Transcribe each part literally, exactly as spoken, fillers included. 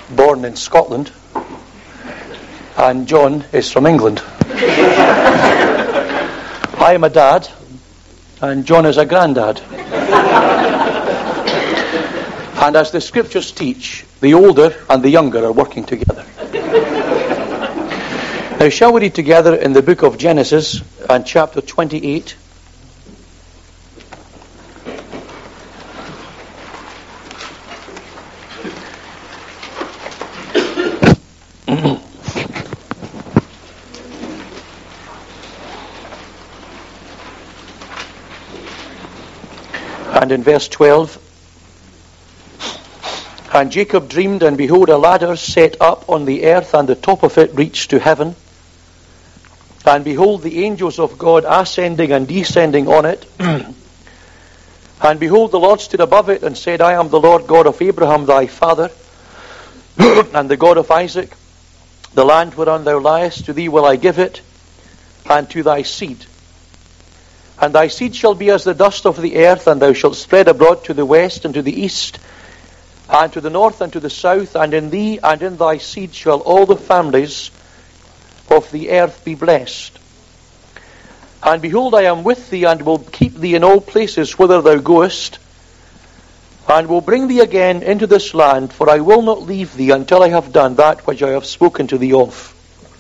born in Scotland, and John is from England. I am a dad, and John is a granddad. And as the scriptures teach, the older and the younger are working together. Now, shall we read together in the book of Genesis and chapter twenty-eight? And in verse twelve, and Jacob dreamed, and behold, a ladder set up on the earth, and the top of it reached to heaven. And behold, the angels of God ascending and descending on it. And behold, the Lord stood above it and said, I am the Lord God of Abraham thy father, and the God of Isaac. The land whereon thou liest, to thee will I give it, and to thy seed. And thy seed shall be as the dust of the earth, and thou shalt spread abroad to the west and to the east, and to the north and to the south, and in thee and in thy seed shall all the families of the earth be blessed. And behold, I am with thee, and will keep thee in all places whither thou goest, and will bring thee again into this land, for I will not leave thee until I have done that which I have spoken to thee of.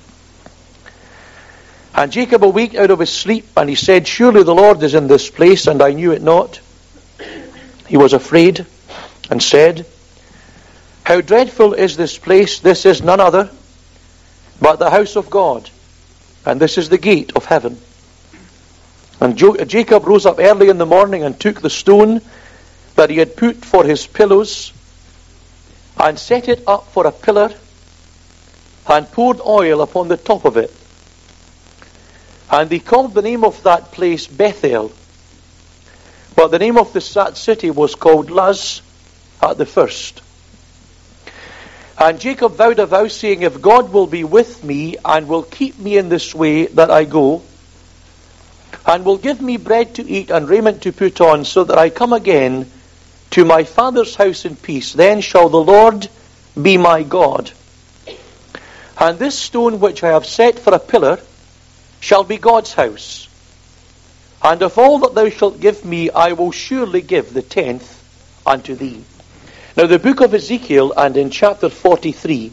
And Jacob awaked out of his sleep, and he said, surely the Lord is in this place, and I knew it not. He was afraid, and said, how dreadful is this place! This is none other but the house of God, and this is the gate of heaven. And jo- Jacob rose up early in the morning, and took the stone that he had put for his pillows, and set it up for a pillar, and poured oil upon the top of it. And he called the name of that place Bethel. But the name of the, that city was called Luz at the first. And Jacob vowed a vow, saying, if God will be with me, and will keep me in this way that I go, and will give me bread to eat and raiment to put on, so that I come again to my father's house in peace, then shall the Lord be my God. And this stone which I have set for a pillar shall be God's house. And of all that thou shalt give me, I will surely give the tenth unto thee. Now the book of Ezekiel, and in chapter forty-three,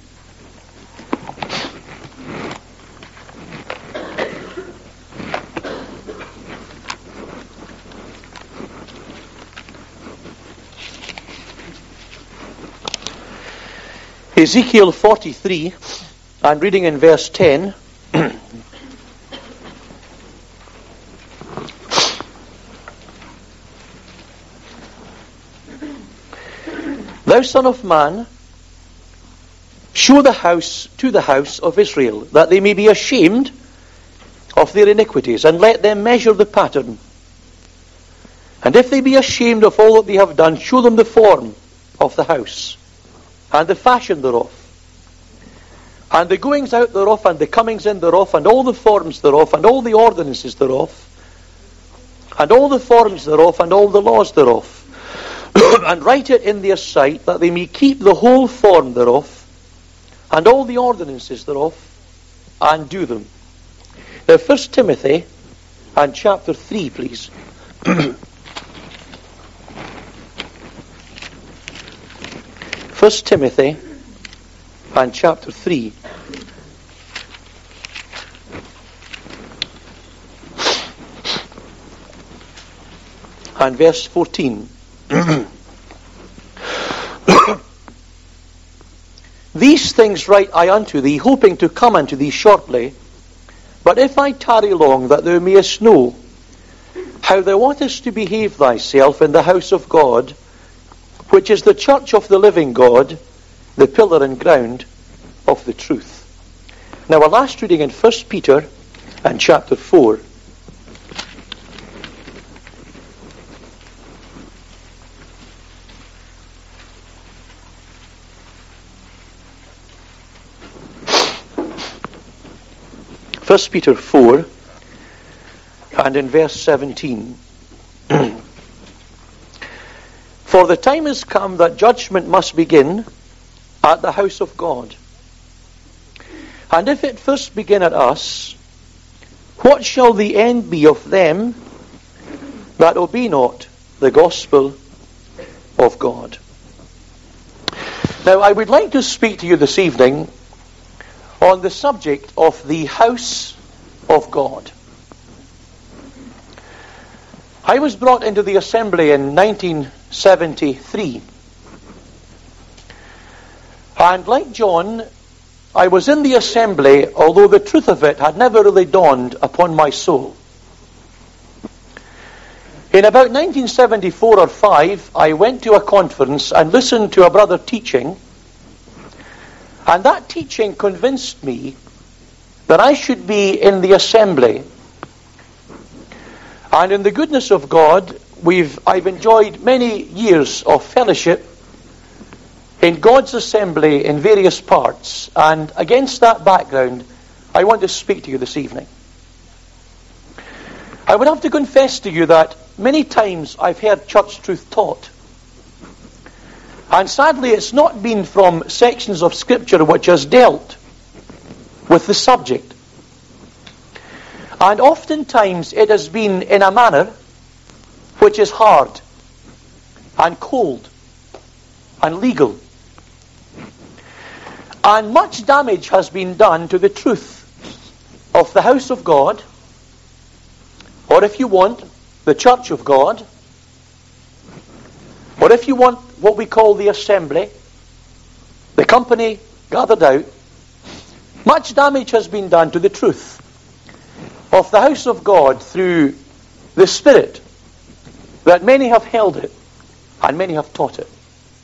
Ezekiel forty-three, and reading in verse ten, thou son of man, show the house to the house of Israel, that they may be ashamed of their iniquities, and let them measure the pattern. And if they be ashamed of all that they have done, show them the form of the house, and the fashion thereof, and the goings out thereof, and the comings in thereof, and all the forms thereof, and all the ordinances thereof, and all the forms thereof, and all the laws thereof. And write it in their sight, that they may keep the whole form thereof, and all the ordinances thereof, and do them. Now, First Timothy, and chapter three, please. First Timothy, and chapter three. And verse fourteen. These things write I unto thee, hoping to come unto thee shortly. But if I tarry long, that thou mayest know how thou oughtest to behave thyself in the house of God, which is the church of the living God, the pillar and ground of the truth. Now, our last reading in First Peter and chapter four. First Peter four, and in verse seventeen. For the time is come that judgment must begin at the house of God. And if it first begin at us, what shall the end be of them that obey not the gospel of God? Now, I would like to speak to you this evening on the subject of the house of God. I was brought into the assembly in nineteen seventy-three. And like John, I was in the assembly, although the truth of it had never really dawned upon my soul. In about nineteen seventy-four or five, I went to a conference and listened to a brother teaching, and that teaching convinced me that I should be in the assembly. And in the goodness of God, we've I've enjoyed many years of fellowship in God's assembly in various parts. And against that background, I want to speak to you this evening. I would have to confess to you that many times I've heard church truth taught. And sadly, it's not been from sections of Scripture which has dealt with the subject. And oftentimes it has been in a manner which is hard and cold and legal. And much damage has been done to the truth of the house of God, or if you want, the church of God, or if you want, what we call the assembly, the company gathered out. Much damage has been done to the truth of the house of God through the Spirit, that many have held it and many have taught it.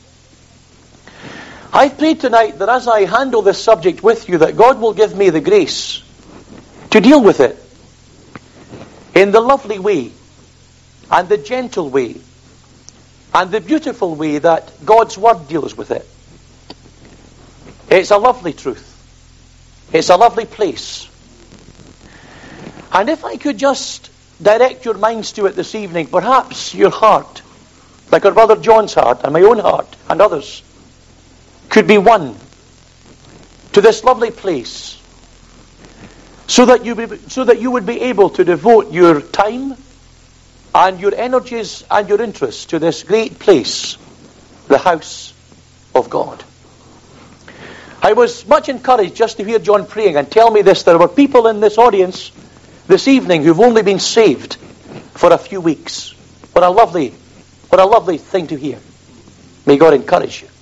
I pray tonight that as I handle this subject with you, that God will give me the grace to deal with it in the lovely way and the gentle way and the beautiful way that God's Word deals with it. It's a lovely truth. It's a lovely place. And if I could just direct your minds to it this evening, perhaps your heart, like our brother John's heart and my own heart and others, could be won to this lovely place, so that you be, so that you would be able to devote your time and your energies and your interests to this great place, the house of God. I was much encouraged just to hear John praying and tell me this. There were people in this audience this evening who've only been saved for a few weeks. What a lovely, what a lovely thing to hear. May God encourage you.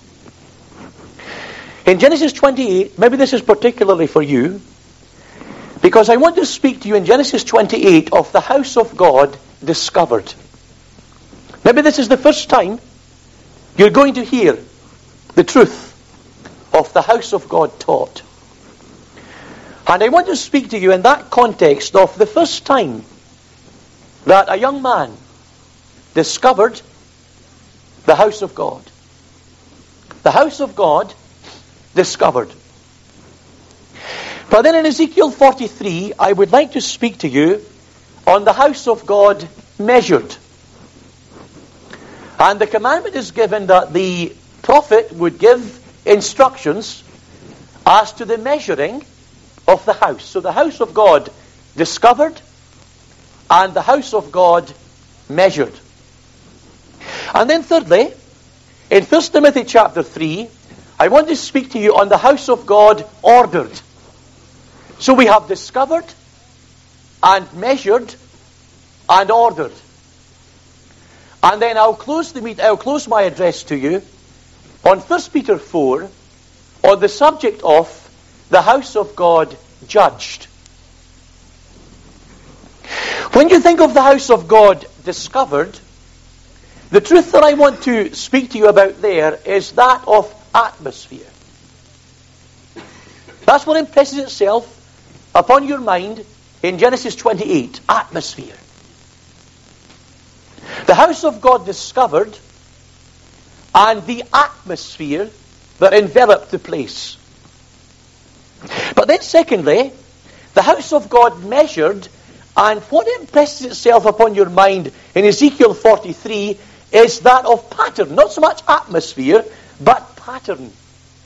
In Genesis twenty-eight, maybe this is particularly for you, because I want to speak to you in Genesis twenty-eight of the house of God discovered. Maybe this is the first time you're going to hear the truth of the house of God taught. And I want to speak to you in that context of the first time that a young man discovered the house of God. The house of God discovered. But then in Ezekiel forty-three, I would like to speak to you on the house of God measured. And the commandment is given that the prophet would give instructions as to the measuring of the house. So the house of God discovered and the house of God measured. And then thirdly, in First Timothy chapter three, I want to speak to you on the house of God ordered. So we have discovered and measured and ordered. And then I'll close the meet, I'll close my address to you on First Peter four on the subject of the house of God judged. When you think of the house of God discovered, the truth that I want to speak to you about there is that of atmosphere. That's what impresses itself upon your mind in Genesis twenty-eight, atmosphere. The house of God discovered and the atmosphere that enveloped the place. But then secondly, the house of God measured, and what impresses itself upon your mind in Ezekiel forty-three is that of pattern. Not so much atmosphere, but pattern.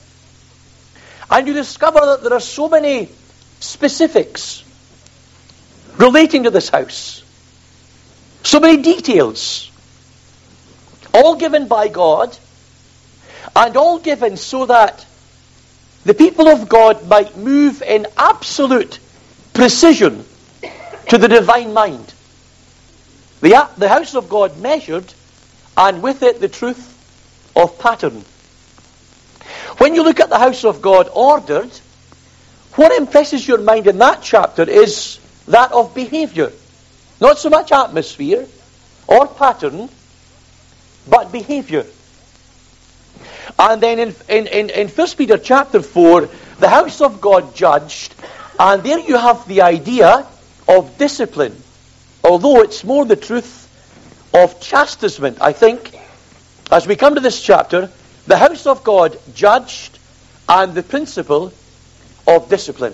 And you discover that there are so many specifics relating to this house. So many details. All given by God, and all given so that the people of God might move in absolute precision to the divine mind. The, the house of God measured, and with it the truth of pattern. When you look at the house of God ordered, what impresses your mind in that chapter is that of behavior. Not so much atmosphere or pattern, but behavior. And then in, in, in, in First Peter chapter four, the house of God judged, and there you have the idea of discipline. Although it's more the truth of chastisement, I think, as we come to this chapter, the house of God judged, and the principle of discipline.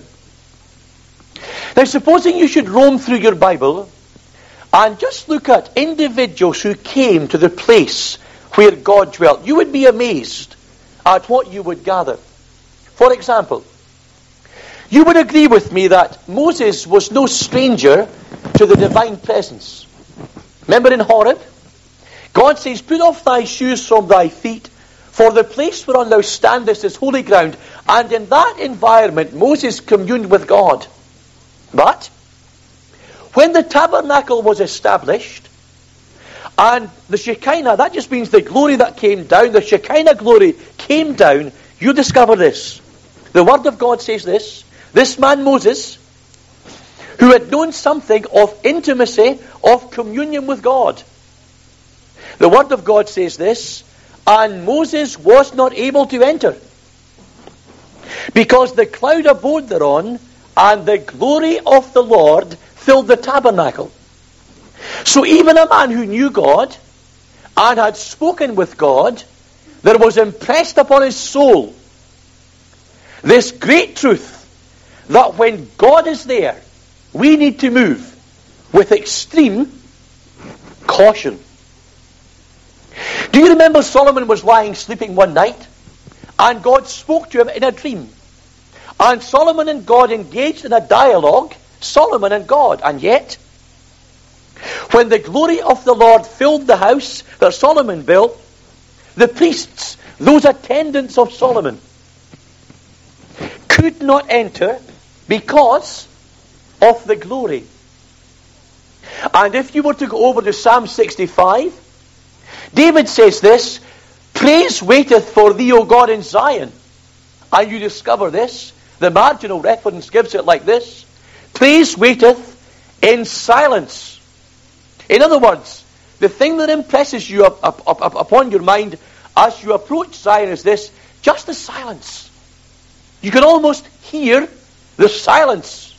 Now, supposing you should roam through your Bible and just look at individuals who came to the place where God dwelt, you would be amazed at what you would gather. For example, you would agree with me that Moses was no stranger to the divine presence. Remember in Horeb? God says, "Put off thy shoes from thy feet, for the place whereon thou standest is holy ground." And in that environment, Moses communed with God. But when the tabernacle was established, and the Shekinah, that just means the glory that came down, the Shekinah glory came down, you discover this. The Word of God says this: this man Moses, who had known something of intimacy, of communion with God. The Word of God says this: and Moses was not able to enter, because the cloud abode thereon, and the glory of the Lord filled the tabernacle. So even a man who knew God and had spoken with God, there was impressed upon his soul this great truth that when God is there, we need to move with extreme caution. Do you remember Solomon was lying sleeping one night, and God spoke to him in a dream? And Solomon and God engaged in a dialogue, Solomon and God. And yet, when the glory of the Lord filled the house that Solomon built, the priests, those attendants of Solomon, could not enter because of the glory. And if you were to go over to Psalm sixty-five, David says this: "Praise waiteth for thee, O God, in Zion." And you discover this. The marginal reference gives it like this: "Praise waiteth in silence." In other words, the thing that impresses you up, up, up, up upon your mind as you approach Zion is this: just the silence. You can almost hear the silence,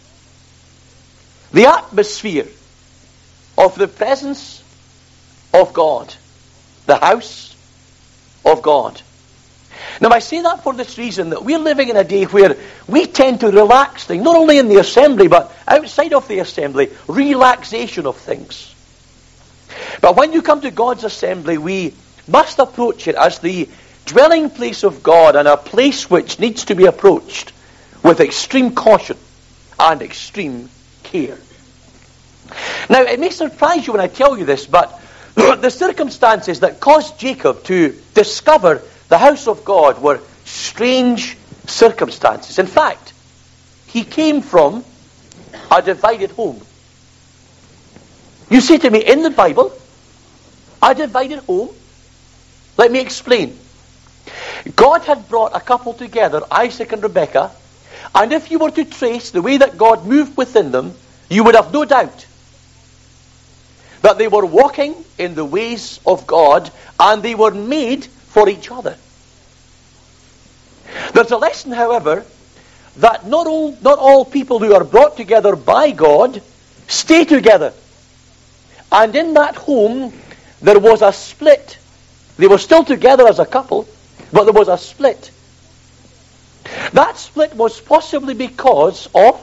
the atmosphere of the presence of God, the house of God. Now, I say that for this reason, that we're living in a day where we tend to relax things, not only in the assembly, but outside of the assembly, relaxation of things. But when you come to God's assembly, we must approach it as the dwelling place of God, and a place which needs to be approached with extreme caution and extreme care. Now, it may surprise you when I tell you this, but the circumstances that caused Jacob to discover the house of God were strange circumstances. In fact, he came from a divided home. You say to me, in the Bible, a divided home? Let me explain. God had brought a couple together, Isaac and Rebekah, and if you were to trace the way that God moved within them, you would have no doubt that they were walking in the ways of God, and they were made for each other. There's a lesson, however, that not all, not all people who are brought together by God stay together. And in that home, there was a split. They were still together as a couple, but there was a split. That split was possibly because of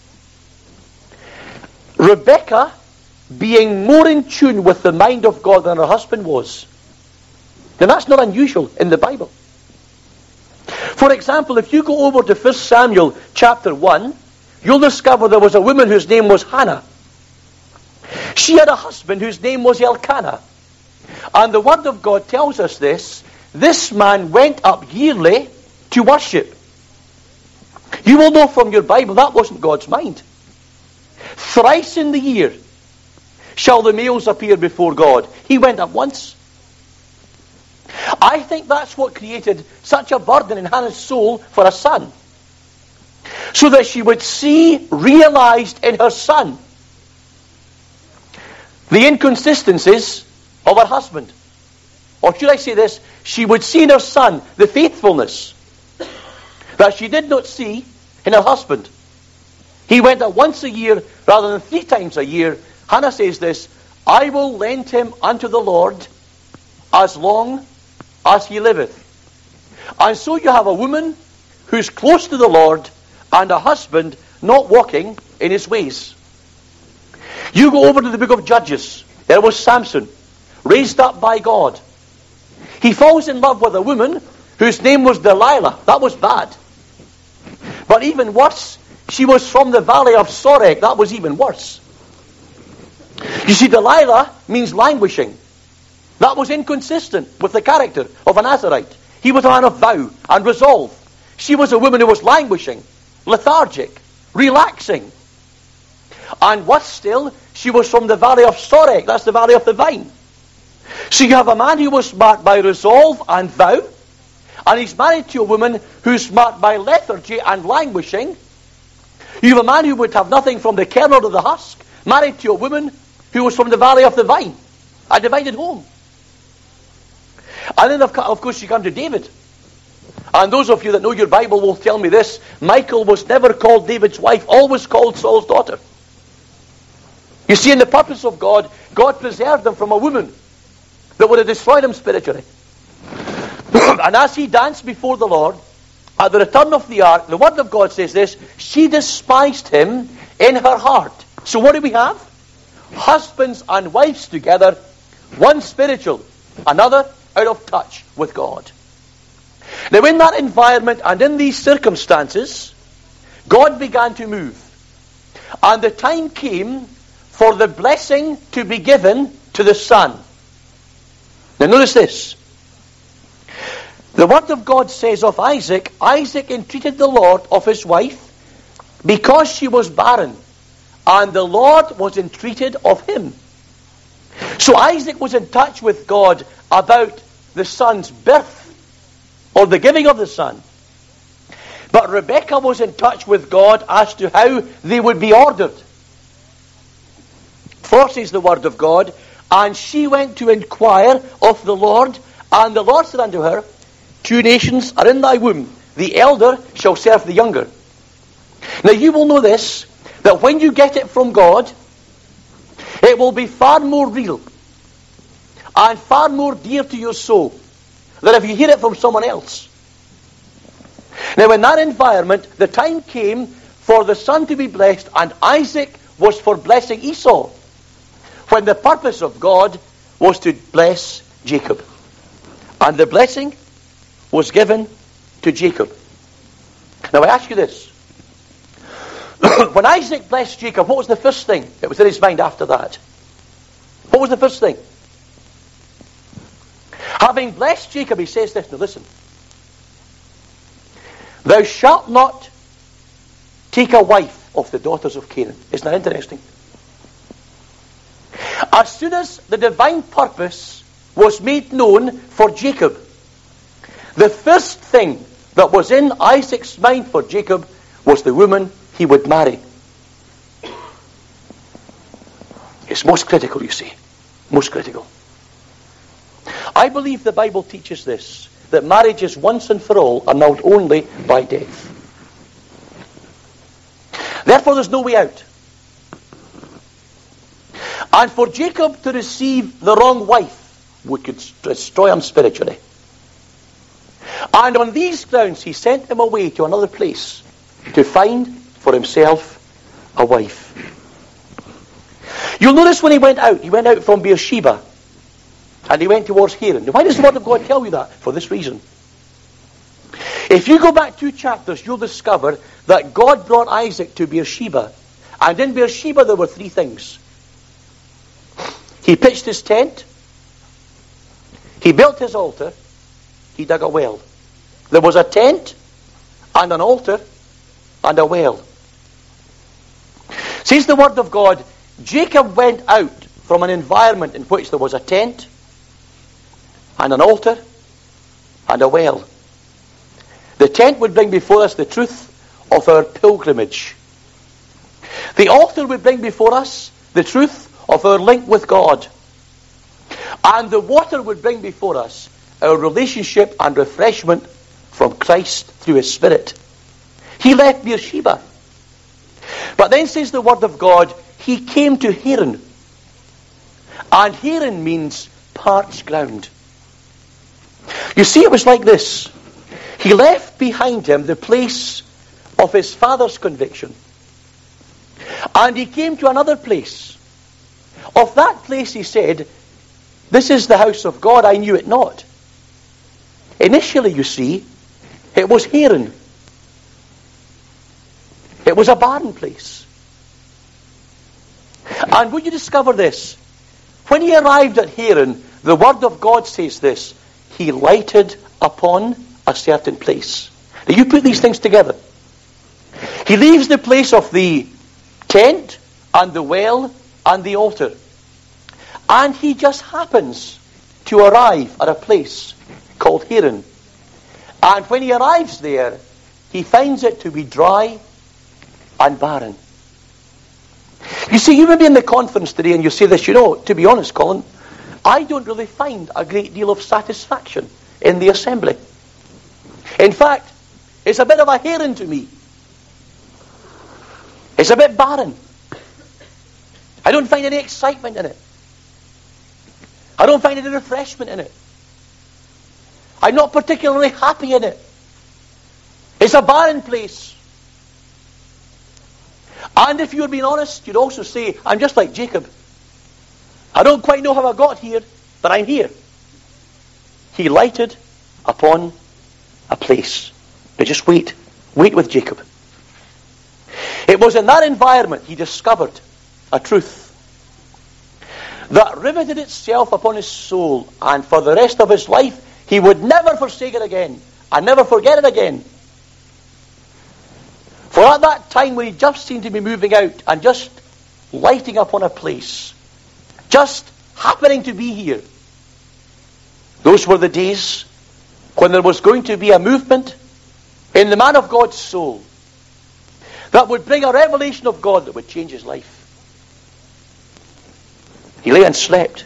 Rebekah being more in tune with the mind of God than her husband was. Now, that's not unusual in the Bible. For example, if you go over to First Samuel chapter one, you'll discover there was a woman whose name was Hannah. She had a husband whose name was Elkanah. And the Word of God tells us this. This man went up yearly to worship. You will know from your Bible that wasn't God's mind. Thrice in the year shall the males appear before God. He went up once. I think that's what created such a burden in Hannah's soul for a son. So that she would see realized in her son the inconsistencies of her husband. Or should I say this? She would see in her son the faithfulness that she did not see in her husband. He went out once a year rather than three times a year. Hannah says this, I will lend him unto the Lord as long as he liveth. And so you have a woman who's close to the Lord and a husband not walking in his ways. You go over to the book of Judges. There was Samson, raised up by God. He falls in love with a woman whose name was Delilah. That was bad. But even worse, she was from the valley of Sorek. That was even worse. You see, Delilah means languishing. That was inconsistent with the character of a Nazarite. He was a man of vow and resolve. She was a woman who was languishing, lethargic, relaxing. And worse still, she was from the valley of Sorek. That's the valley of the vine. So you have a man who was marked by resolve and vow, and he's married to a woman who's marked by lethargy and languishing. You have a man who would have nothing from the kernel to the husk, married to a woman who was from the valley of the vine, a divided home. And then of course you come to David. And those of you that know your Bible will tell me this, Michal was never called David's wife, always called Saul's daughter. You see, in the purpose of God, God preserved him from a woman that would have destroyed him spiritually. And as he danced before the Lord, at the return of the ark, the Word of God says this, she despised him in her heart. So what do we have? Husbands and wives together, one spiritual, another out of touch with God. Now in that environment and in these circumstances, God began to move. And the time came for the blessing to be given to the son. Now notice this. The Word of God says of Isaac, Isaac entreated the Lord of his wife because she was barren, and the Lord was entreated of him. So Isaac was in touch with God about the son's birth, or the giving of the son. But Rebekah was in touch with God as to how they would be ordered. For, says the Word of God, and she went to inquire of the Lord, and the Lord said unto her, two nations are in thy womb, the elder shall serve the younger. Now you will know this, that when you get it from God, it will be far more real and far more dear to your soul than if you hear it from someone else. Now in that environment, the time came for the son to be blessed, and Isaac was for blessing Esau, when the purpose of God was to bless Jacob. And the blessing was given to Jacob. Now I ask you this. When Isaac blessed Jacob, what was the first thing that was in his mind after that? What was the first thing? Having blessed Jacob, he says this. Now listen. Thou shalt not take a wife of the daughters of Canaan. Isn't that interesting? As soon as the divine purpose was made known for Jacob, the first thing that was in Isaac's mind for Jacob was the woman he would marry. It's most critical, you see. Most critical. I believe the Bible teaches this, that marriages once and for all annulled only by death. Therefore there's no way out. And for Jacob to receive the wrong wife would destroy him spiritually. And on these grounds he sent him away to another place to find for himself a wife. You'll notice when he went out, he went out from Beersheba and he went towards Haran. Now, why does the Word of God tell you that? For this reason. If you go back two chapters, you'll discover that God brought Isaac to Beersheba. And in Beersheba there were three things. He pitched his tent. He built his altar. He dug a well. There was a tent and an altar and a well. Says the Word of God, Jacob went out from an environment in which there was a tent and an altar and a well. The tent would bring before us the truth of our pilgrimage. The altar would bring before us the truth of our link with God. And the water would bring before us our relationship and refreshment from Christ through His Spirit. He left Beersheba. But then says the Word of God, he came to Haran. And Haran means parched ground. You see, it was like this. He left behind him the place of his father's conviction. And he came to another place. Of that place he said, this is the house of God, I knew it not. Initially, you see, it was Haran. It was a barren place. And would you discover this? When he arrived at Haran, the Word of God says this, he lighted upon a certain place. Now you put these things together. He leaves the place of the tent and the well and the altar. And he just happens to arrive at a place called Haran. And when he arrives there, he finds it to be dry and barren. You see, you may be in the conference today and you say this, you know, to be honest, Colin, I don't really find a great deal of satisfaction in the assembly. In fact, it's a bit of a Haran to me. It's a bit barren. I don't find any excitement in it. I don't find any refreshment in it. I'm not particularly happy in it. It's a barren place. And if you're being honest, you'd also say, I'm just like Jacob. I don't quite know how I got here, but I'm here. He lighted upon a place. Now just wait. Wait with Jacob. It was in that environment he discovered a truth that riveted itself upon his soul, and for the rest of his life he would never forsake it again and never forget it again. For at that time when he just seemed to be moving out and just lighting upon a place, just happening to be here, those were the days when there was going to be a movement in the man of God's soul that would bring a revelation of God that would change his life. He lay and slept.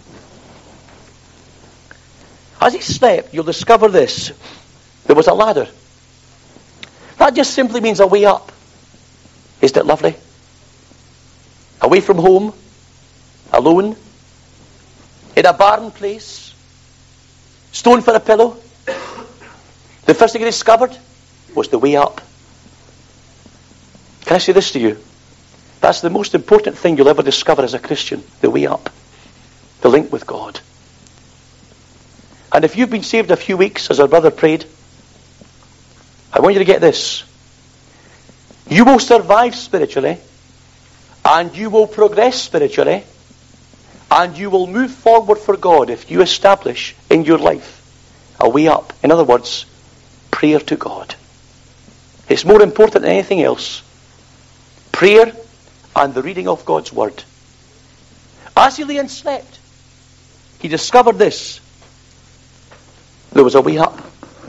As he slept, you'll discover this. There was a ladder. That just simply means a way up. Isn't it lovely? Away from home, alone, in a barren place, stone for a pillow. The first thing he discovered was the way up. Can I say this to you? That's the most important thing you'll ever discover as a Christian, the way up, the link with God. And if you've been saved a few weeks, as our brother prayed, I want you to get this. You will survive spiritually, and you will progress spiritually, and you will move forward for God if you establish in your life a way up. In other words, prayer to God. It's more important than anything else. Prayer and the reading of God's Word. As he lay and slept, he discovered this. There was a way up.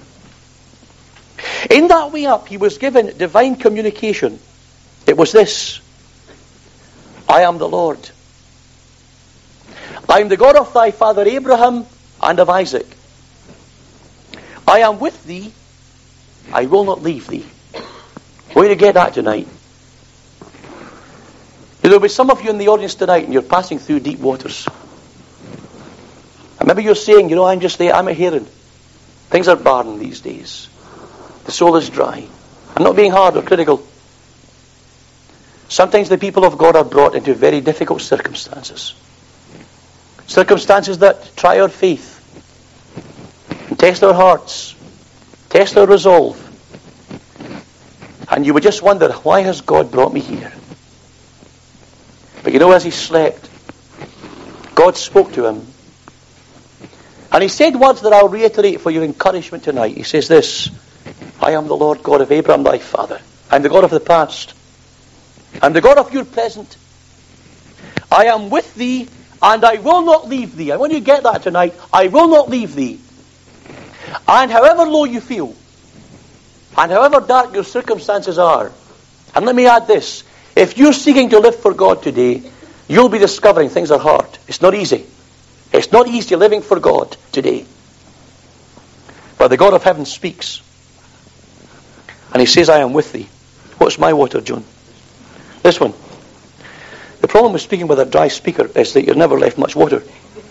In that way up, he was given divine communication. It was this. I am the Lord. I am the God of thy father Abraham and of Isaac. I am with thee. I will not leave thee. Where do you get that tonight? There will be some of you in the audience tonight and you're passing through deep waters. And maybe you're saying, you know, I'm just there, I'm a Haran. Things are barren these days. The soul is dry. I'm not being hard or critical. Sometimes the people of God are brought into very difficult circumstances. Circumstances that try our faith and test our hearts, test our resolve. And you would just wonder, why has God brought me here? But you know, as he slept, God spoke to him. And he said words that I'll reiterate for your encouragement tonight. He says this: I am the Lord God of Abraham thy father. I am the God of the past. I am the God of your present. I am with thee, and I will not leave thee. I want you to get that tonight. I will not leave thee. And however low you feel, and however dark your circumstances are, and let me add this: if you're seeking to live for God today, you'll be discovering things are hard. It's not easy. It's not easy living for God today. But the God of heaven speaks. And he says, I am with thee. What's my water, John? This one. The problem with speaking with a dry speaker is that you're never left much water.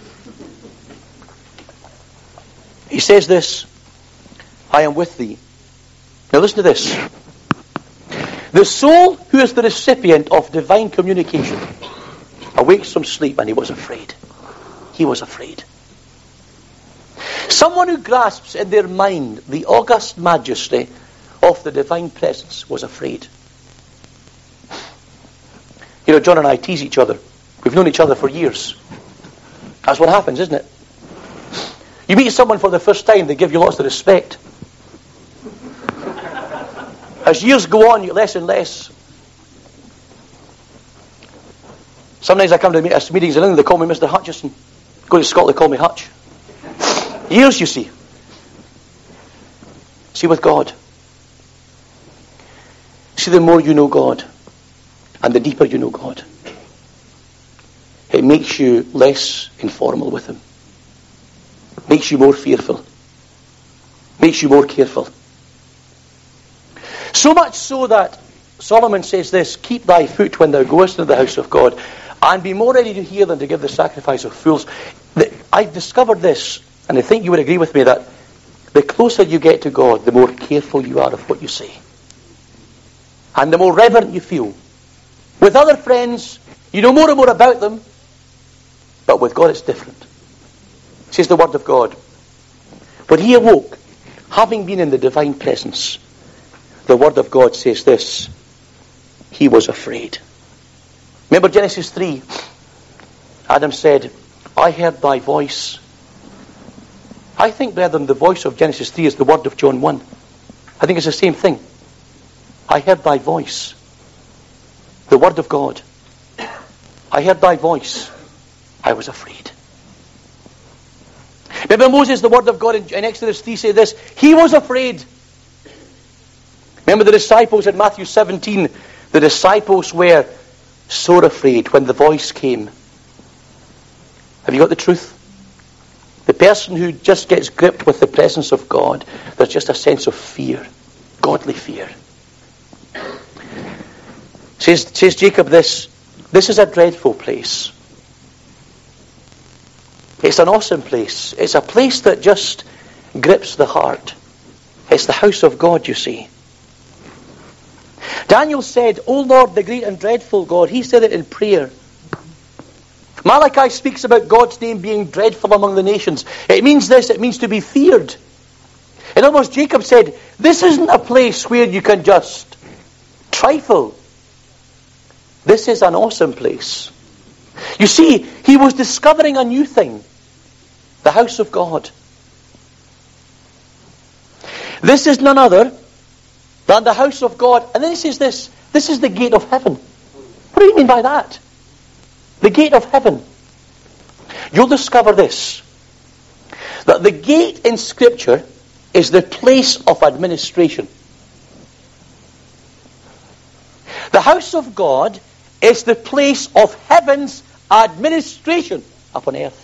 He says this: I am with thee. Now listen to this. The soul who is the recipient of divine communication awakes from sleep, and he was afraid. He was afraid. Someone who grasps in their mind the august majesty of the divine presence was afraid. You know, John and I tease each other. We've known each other for years. That's what happens, isn't it? You meet someone for the first time, they give you lots of respect. As years go on, you get less and less. Sometimes I come to meetings in England, they call me Mister Hutchison. Go to Scotland, they call me Hutch. Years, you see. See, with God. See, the more you know God, and the deeper you know God, it makes you less informal with him. Makes you more fearful. Makes you more careful. So much so that Solomon says this: keep thy foot when thou goest into the house of God, and be more ready to hear than to give the sacrifice of fools. I've discovered this, and I think you would agree with me, that the closer you get to God, the more careful you are of what you say. And the more reverent you feel. With other friends, you know more and more about them, but with God it's different. Says the Word of God. When he awoke, having been in the divine presence, the Word of God says this: he was afraid. Remember Genesis three? Adam said, I heard thy voice. I think, brethren, the voice of Genesis three is the word of John one. I think it's the same thing. I heard thy voice. The word of God. I heard thy voice. I was afraid. Remember Moses, the word of God in, in Exodus three said this: he was afraid. Remember the disciples in Matthew seventeen? The disciples were sore afraid when the voice came. Have you got the truth? The person who just gets gripped with the presence of God, there's just a sense of fear. Godly fear. Says, says Jacob this: this is a dreadful place. It's an awesome place. It's a place that just grips the heart. It's the house of God, you see. Daniel said, O Lord, the great and dreadful God. He said it in prayer. Malachi speaks about God's name being dreadful among the nations. It means this: it means to be feared. In other words, Jacob said, this isn't a place where you can just trifle. This is an awesome place. You see, he was discovering a new thing. The house of God. This is none other than the house of God. And then he says this: this is the gate of heaven. What do you mean by that? The gate of heaven. You'll discover this: that the gate in Scripture is the place of administration. The house of God is the place of heaven's administration upon earth.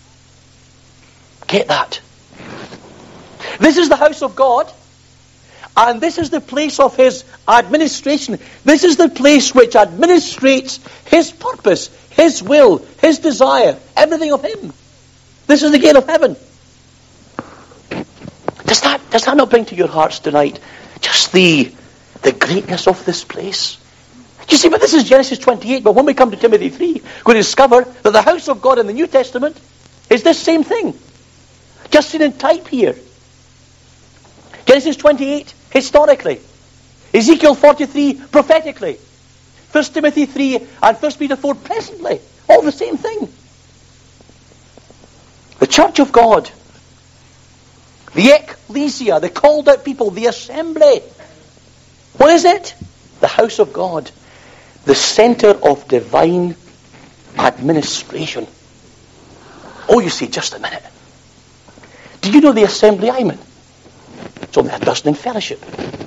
Get that. This is the house of God, and this is the place of his administration. This is the place which administrates his purpose, his will, his desire, everything of him. This is the gate of heaven. Does that, does that not bring to your hearts tonight just the, the greatness of this place? You see, but this is Genesis twenty-eight, but when we come to Timothy three, we're going to discover that the house of God in the New Testament is this same thing. Just seen in type here. Genesis twenty-eight, historically. Ezekiel forty-three, prophetically. First Timothy three and First Peter four, presently. All the same thing. The church of God. The ecclesia, the called out people, the assembly. What is it? The house of God. The center of divine administration. Oh, you see, just a minute. Do you know the assembly I'm in? It's only a dozen in fellowship.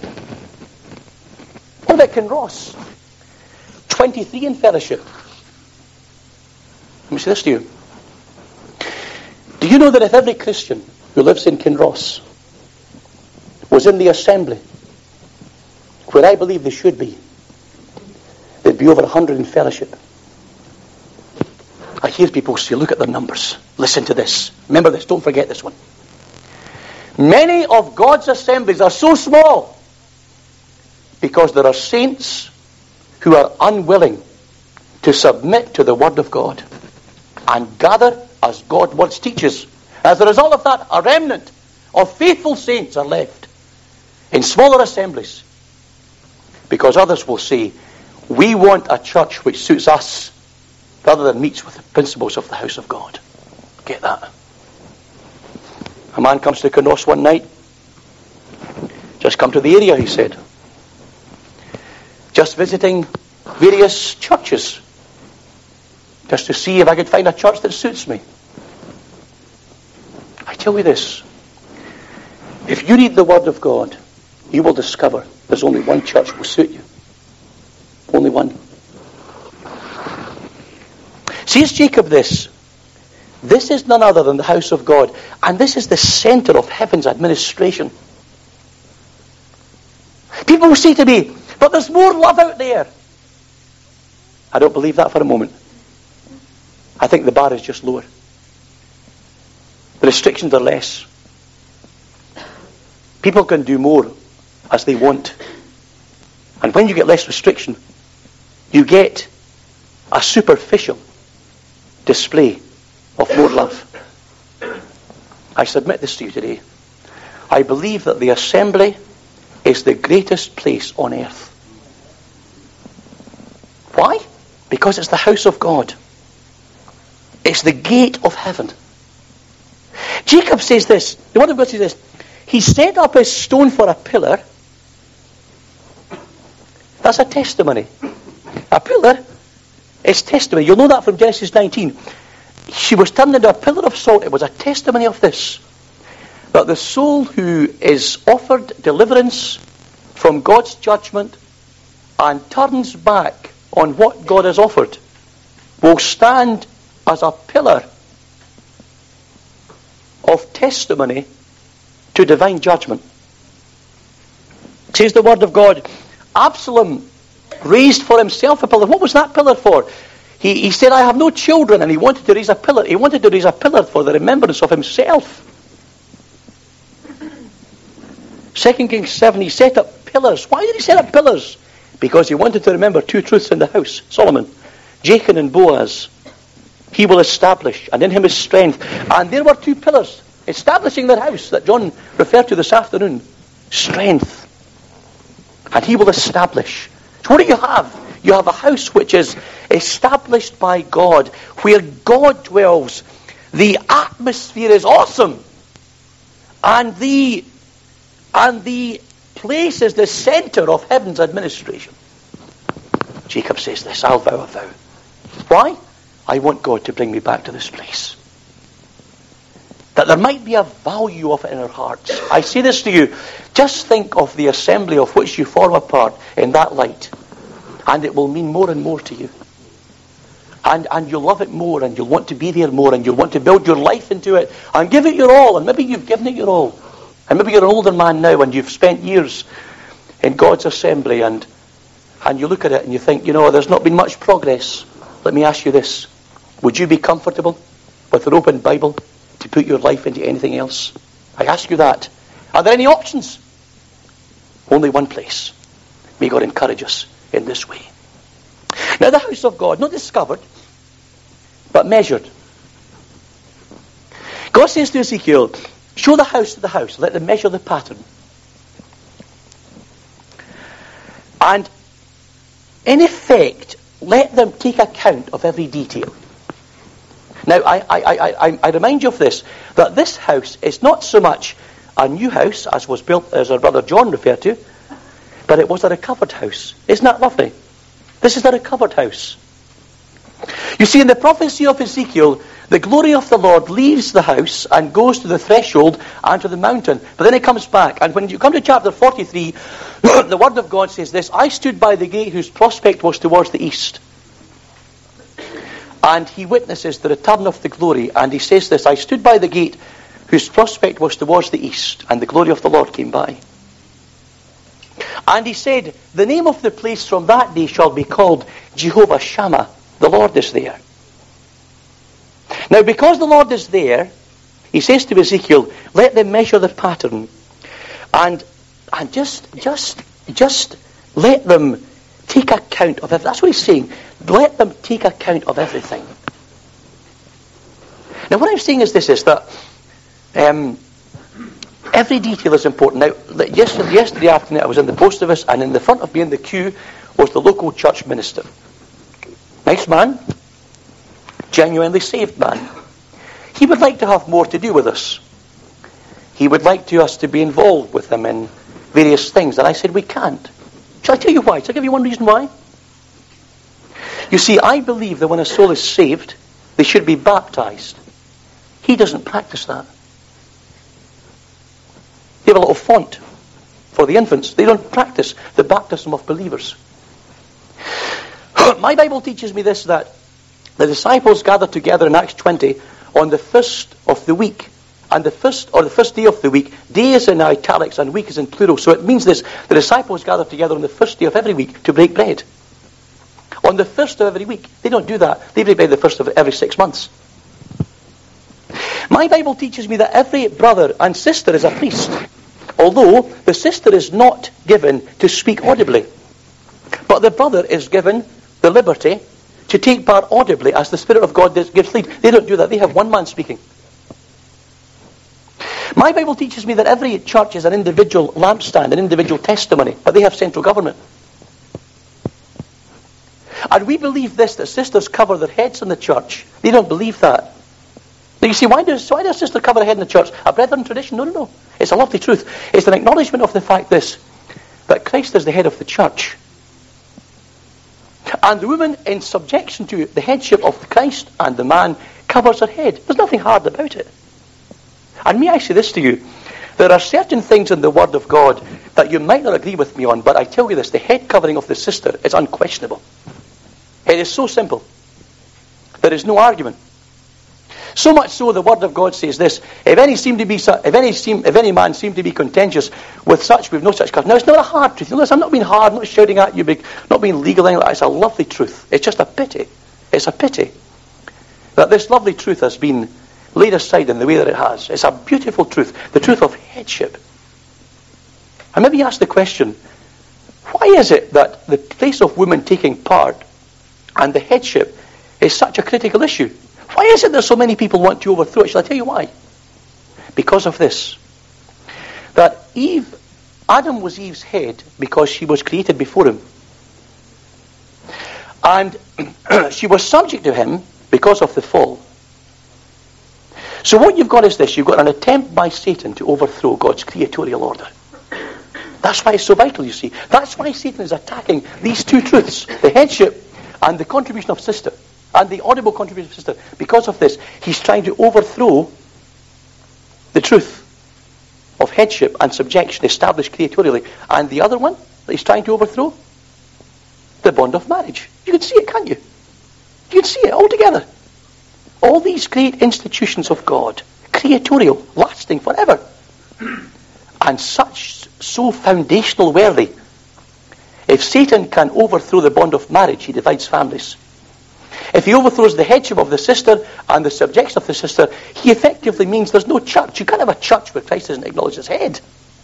What about Kinross? twenty-three in fellowship. Let me say this to you. Do you know that if every Christian who lives in Kinross was in the assembly, where I believe they should be, there'd be over a hundred in fellowship. I hear people say, look at the numbers. Listen to this. Remember this. Don't forget this one. Many of God's assemblies are so small because there are saints who are unwilling to submit to the Word of God and gather as God once teaches. As a result of that, a remnant of faithful saints are left in smaller assemblies because others will say, we want a church which suits us rather than meets with the principles of the house of God. Get that? A man comes to Kinross one night. Just come to the area, he said. Just visiting various churches. Just to see if I could find a church that suits me. I tell you this. If you read the Word of God, you will discover there's only one church will suit you. Only one. Sees Jacob this. This is none other than the house of God. And this is the center of heaven's administration. People will say to me, but there's more love out there. I don't believe that for a moment. I think the bar is just lower. The restrictions are less. People can do more as they want. And when you get less restriction, you get a superficial display of more love. I submit this to you today. I believe that the assembly is the greatest place on earth. Why? Because it's the house of God. It's the gate of heaven. Jacob says this. The Word of God says this. He set up his stone for a pillar. That's a testimony. A pillar is testimony. You'll know that from Genesis nineteen. She was turned into a pillar of salt. It was a testimony of this. That the soul who is offered deliverance from God's judgment and turns back on what God has offered will stand as a pillar of testimony to divine judgment. Says the Word of God, Absalom raised for himself a pillar. What was that pillar for? He, he said, I have no children, and he wanted to raise a pillar. He wanted to raise a pillar for the remembrance of himself. Second Kings seven, he set up pillars. Why did he set up pillars? Because he wanted to remember two truths in the house. Solomon, Jachin and Boaz. He will establish, and in him is strength. And there were two pillars establishing that house that John referred to this afternoon. Strength. And he will establish. So what do you have? You have a house which is established by God, where God dwells. The atmosphere is awesome. And the, and the place is the center of heaven's administration. Jacob says this, I'll vow a vow. Why? I want God to bring me back to this place. That there might be a value of it in our hearts. I say this to you, just think of the assembly of which you form a part in that light. And it will mean more and more to you. And and you'll love it more, and you'll want to be there more, and you'll want to build your life into it, and give it your all. And maybe you've given it your all. And maybe you're an older man now, and you've spent years in God's assembly, and and you look at it and you think, you know, there's not been much progress. Let me ask you this. Would you be comfortable with an open Bible to put your life into anything else? I ask you that. Are there any options? Only one place. May God encourage us in this way. Now the house of God, not discovered, but measured. God says to Ezekiel, show the house to the house, let them measure the pattern. And in effect, let them take account of every detail. Now, I, I, I, I, I remind you of this, that this house is not so much a new house, as was built, as our brother John referred to, but it was a recovered house. Isn't that lovely? This is a recovered house. You see, in the prophecy of Ezekiel, the glory of the Lord leaves the house and goes to the threshold and to the mountain. But then it comes back. And when you come to chapter forty-three, the word of God says this, I stood by the gate whose prospect was towards the east. And he witnesses the return of the glory. And he says this, I stood by the gate whose prospect was towards the east. And the glory of the Lord came by. And he said, the name of the place from that day shall be called Jehovah Shammah. The Lord is there. Now, because the Lord is there, he says to Ezekiel, let them measure the pattern. And and just, just, just let them take account of everything. That's what he's saying. Let them take account of everything. Now, what I'm saying is this, is that um, every detail is important. Now, yesterday, yesterday afternoon I was in the post office, and in the front of me in the queue was the local church minister. Nice man. Genuinely saved man. He would like to have more to do with us. He would like to us to be involved with him in various things. And I said, we can't. Shall I tell you why? Shall I give you one reason why? You see, I believe that when a soul is saved, they should be baptized. He doesn't practice that. They have a little font for the infants. They don't practice the baptism of believers. My Bible teaches me this, that the disciples gathered together in Acts twenty on the first of the week. And the first, or the first day of the week, day is in italics and week is in plural. So it means this, the disciples gathered together on the first day of every week to break bread. On the first of every week. They don't do that. They break bread the first of every six months. My Bible teaches me that every brother and sister is a priest. Although the sister is not given to speak audibly. But the brother is given the liberty to take part audibly as the Spirit of God gives lead. They don't do that. They have one man speaking. My Bible teaches me that every church is an individual lampstand, an individual testimony, but they have central government. And we believe this, that sisters cover their heads in the church. They don't believe that. Now you see, why does, why does a sister cover her head in the church? A brethren tradition? No, no, no. It's a lovely truth. It's an acknowledgement of the fact this, that Christ is the head of the church. And the woman, in subjection to the headship of Christ and the man, covers her head. There's nothing hard about it. And may I say this to you, there are certain things in the Word of God that you might not agree with me on, but I tell you this, the head covering of the sister is unquestionable. It is so simple. There is no argument. So much so, the Word of God says this, if any seem to be, if any seem, if any man seem to be contentious with such, we've no such custom. Now, it's not a hard truth. Notice, I'm not being hard, I'm not shouting at you, not being legal, anything like that. It's a lovely truth. It's just a pity. It's a pity that this lovely truth has been laid aside in the way that it has. It's a beautiful truth, the truth of headship. And maybe you ask the question, why is it that the place of women taking part and the headship is such a critical issue? Why is it that so many people want to overthrow it? Shall I tell you why? Because of this. That Eve, Adam was Eve's head because she was created before him. And she was subject to him because of the fall. So what you've got is this. You've got an attempt by Satan to overthrow God's creatorial order. That's why it's so vital, you see. That's why Satan is attacking these two truths, the headship and the contribution of sister. And the audible contribution of sister. Because of this, he's trying to overthrow the truth of headship and subjection established creatorially. And the other one that he's trying to overthrow, the bond of marriage. You can see it, can't you? You can see it all together. All these great institutions of God, creatorial, lasting forever. And such, so foundational worthy. If Satan can overthrow the bond of marriage, he divides families. If he overthrows the headship of the sister and the subjection of the sister, he effectively means there's no church. You can't have a church where Christ isn't acknowledged as head.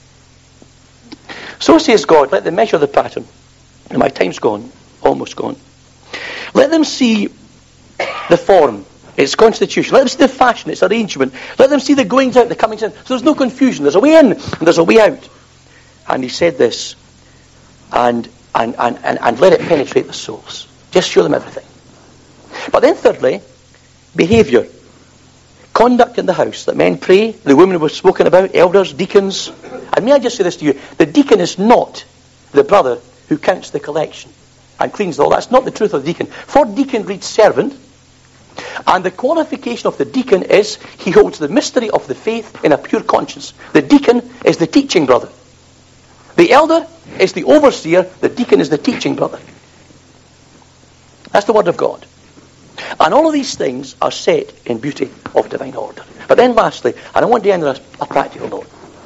So says God, let them measure the pattern. And my time's gone, almost gone. Let them see the form, its constitution. Let them see the fashion, its arrangement. Let them see the goings out, the comings in. So there's no confusion. There's a way in and there's a way out. And he said this, and and, and, and, and let it penetrate the souls. Just show them everything. But then thirdly, behaviour. Conduct in the house, that men pray, the women were spoken about, elders, deacons. And may I just say this to you, the deacon is not the brother who counts the collection and cleans the hall. That's not the truth of the deacon. For deacon reads servant, and the qualification of the deacon is he holds the mystery of the faith in a pure conscience. The deacon is the teaching brother. The elder is the overseer, the deacon is the teaching brother. That's the word of God. And all of these things are set in beauty of divine order. But then lastly, and I want to end on a, a practical note.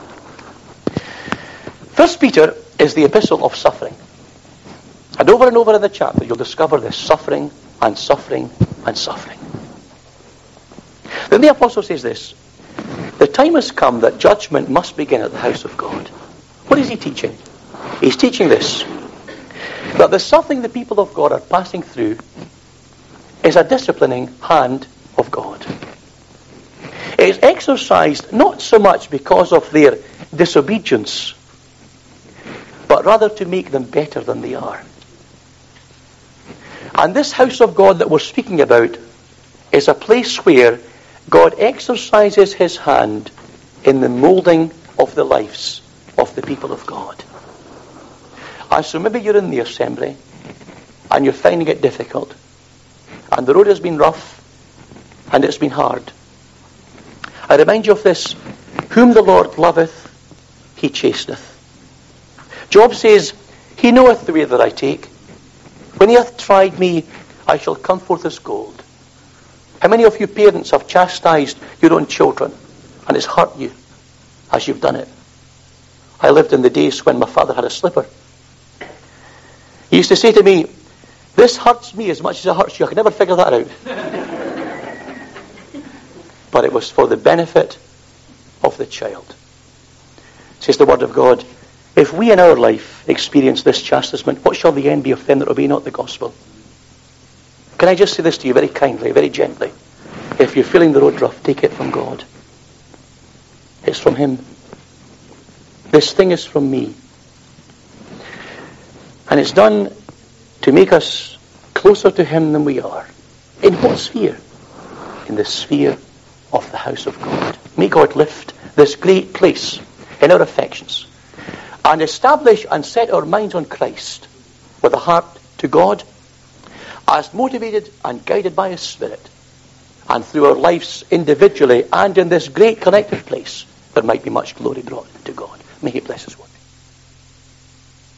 First Peter is the epistle of suffering. And over and over in the chapter you'll discover this suffering and suffering and suffering. Then the apostle says this: the time has come that judgment must begin at the house of God. What is he teaching? He's teaching this: that the suffering the people of God are passing through is a disciplining hand of God. It is exercised not so much because of their disobedience, but rather to make them better than they are. And this house of God that we're speaking about is a place where God exercises his hand in the moulding of the lives of the people of God. And so maybe you're in the assembly and you're finding it difficult, and the road has been rough and it's been hard. I remind you of this: whom the Lord loveth, he chasteneth. Job says, he knoweth the way that I take. When he hath tried me, I shall come forth as gold. How many of you parents have chastised your own children and it's hurt you as you've done it? I lived in the days when my father had a slipper. He used to say to me, this hurts me as much as it hurts you. I could never figure that out. But it was for the benefit of the child. Says the word of God, if we in our life experience this chastisement, what shall the end be of them that obey not the gospel? Can I just say this to you very kindly, very gently? If you're feeling the road rough, take it from God. It's from him. This thing is from me. And it's done to make us closer to him than we are. In what sphere? In the sphere of the house of God. May God lift this great place in our affections and establish and set our minds on Christ with a heart to God, as motivated and guided by his Spirit, and through our lives individually and in this great collective place there might be much glory brought to God. May he bless his word.